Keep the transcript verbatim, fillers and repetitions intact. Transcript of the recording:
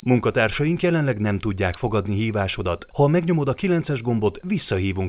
Munkatársaink jelenleg nem tudják fogadni hívásodat. Ha megnyomod a kilences gombot, visszahívunk